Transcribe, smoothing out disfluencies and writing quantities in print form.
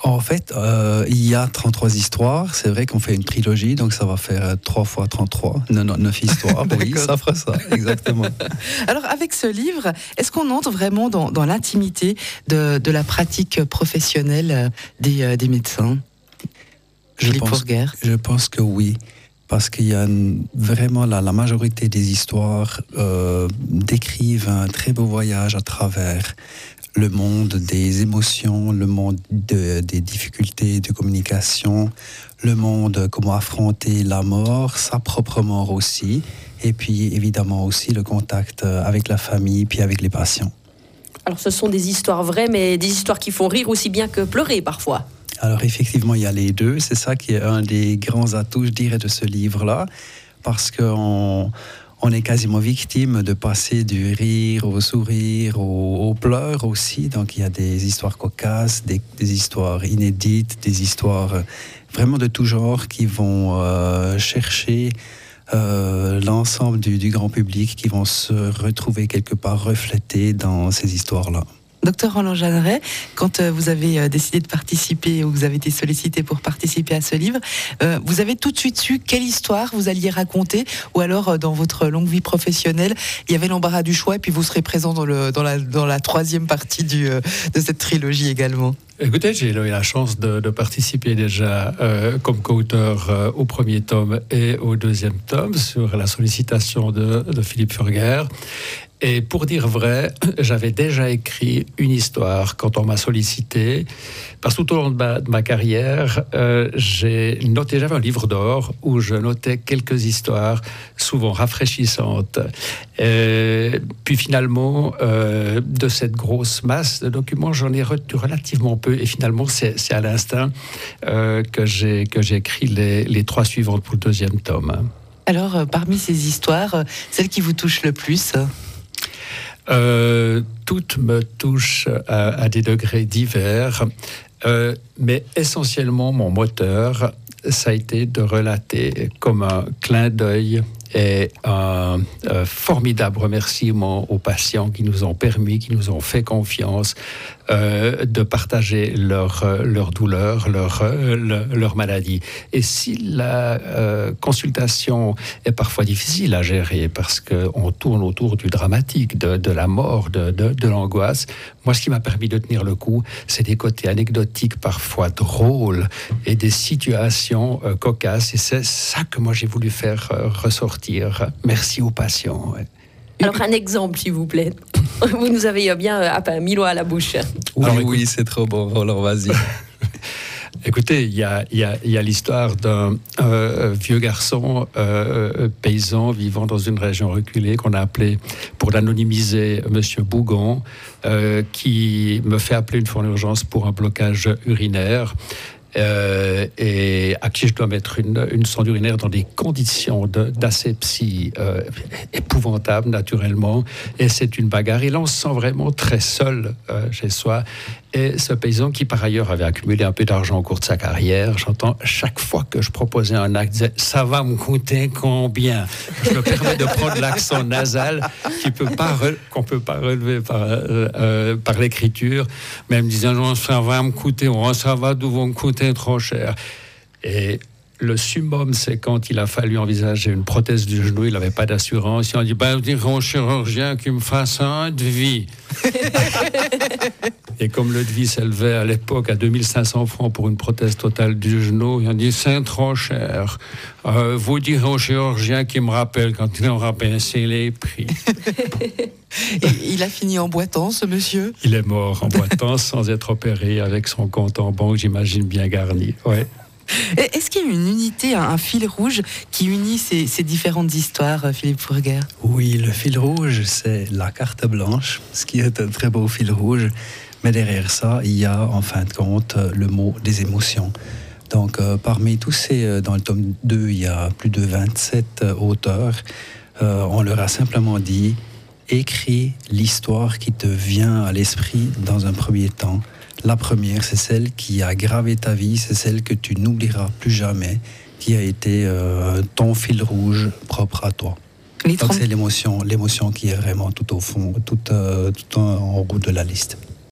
En fait, il y a 33 histoires. C'est vrai qu'on fait une trilogie, donc ça va faire 3 fois 33, 9 histoires. Oui, ça fera ça, exactement. Alors, avec ce livre, est-ce qu'on entre vraiment dans l'intimité de la pratique professionnelle des médecins ? Je pense que oui. Parce qu'il y a vraiment la majorité des histoires décrivent un très beau voyage à travers le monde des émotions, le monde des difficultés de communication, le monde comment affronter la mort, sa propre mort aussi, et puis évidemment aussi le contact avec la famille, puis avec les patients. Alors ce sont des histoires vraies, mais des histoires qui font rire aussi bien que pleurer parfois. Alors effectivement, il y a les deux. C'est ça qui est un des grands atouts, je dirais, de ce livre-là, parce qu'on est quasiment victime de passer du rire au sourire, aux pleurs aussi. Donc il y a des histoires cocasses, des histoires inédites, des histoires vraiment de tout genre qui vont chercher l'ensemble du grand public, qui vont se retrouver quelque part reflétés dans ces histoires-là. Docteur Roland Jeanneret, quand vous avez décidé de participer, ou vous avez été sollicité pour participer à ce livre, vous avez tout de suite su quelle histoire vous alliez raconter, ou alors dans votre longue vie professionnelle, il y avait l'embarras du choix et puis vous serez présent dans la troisième partie de cette trilogie également. Écoutez, j'ai eu la chance de participer déjà comme co-auteur au premier tome et au deuxième tome sur la sollicitation de Philippe Furguer. Et pour dire vrai, j'avais déjà écrit une histoire quand on m'a sollicité, parce que tout au long de ma carrière, j'avais un livre d'or où je notais quelques histoires, souvent rafraîchissantes. Puis finalement, de cette grosse masse de documents, j'en ai retenu relativement peu. Et finalement, c'est à l'instinct que j'ai écrit les 3 suivantes pour le deuxième tome. Alors, parmi ces histoires, celle qui vous touche le plus ? Toutes me touchent à des degrés divers, mais essentiellement mon moteur, ça a été de relater comme un clin d'œil et un formidable remerciement aux patients qui nous ont permis, qui nous ont fait confiance de partager leur douleur, leur maladie. Et si la consultation est parfois difficile à gérer parce qu'on tourne autour du dramatique, de la mort, de l'angoisse, moi ce qui m'a permis de tenir le coup, c'est des côtés anecdotiques parfois drôles et des situations cocasses. Et c'est ça que moi j'ai voulu faire ressortir. Merci aux patients. Ouais. Alors un exemple, s'il vous plaît. Vous nous avez bien mis l'eau à la bouche. Oui, c'est trop bon. Alors vas-y. Écoutez, il y a l'histoire d'un vieux garçon paysan vivant dans une région reculée qu'on a appelé, pour l'anonymiser, Monsieur Bougon, qui me fait appeler une fois en urgence pour un blocage urinaire. Et à qui je dois mettre une sonde urinaire dans des conditions d'asepsie épouvantables, naturellement. Et c'est une bagarre. Et là, on se sent vraiment très seul chez soi. Et ce paysan, qui par ailleurs avait accumulé un peu d'argent au cours de sa carrière, j'entends chaque fois que je proposais un acte, disait, ça va me coûter combien ? Je me permets de prendre l'accent nasal qu'on peut pas relever par l'écriture, mais me disant, non, ça va me coûter, ça va me coûter trop cher. Et le summum, c'est quand il a fallu envisager une prothèse du genou, il n'avait pas d'assurance. Il a dit, je dirais au chirurgien qu'il me fasse un devis. Et comme le devis s'élevait à l'époque à 2500 francs pour une prothèse totale du genou, il a dit, c'est trop cher. Vous direz au chirurgien qu'il me rappelle quand il aura baissé les prix. Et il a fini en boitant, ce monsieur ? Il est mort en boitant sans être opéré, avec son compte en banque, j'imagine, bien garni. Ouais. Est-ce qu'il y a une unité, un fil rouge qui unit ces différentes histoires, Philippe Furguer ? Oui, le fil rouge, c'est la carte blanche, ce qui est un très beau fil rouge. Mais derrière ça, il y a en fin de compte le mot des émotions. Donc parmi tous ces, dans le tome 2, il y a plus de 27 auteurs. On leur a simplement dit, écris l'histoire qui te vient à l'esprit dans un premier temps. La première, c'est celle qui a gravé ta vie, c'est celle que tu n'oublieras plus jamais, qui a été ton fil rouge propre à toi. Donc c'est l'émotion qui est vraiment tout au fond, tout en haut de la liste.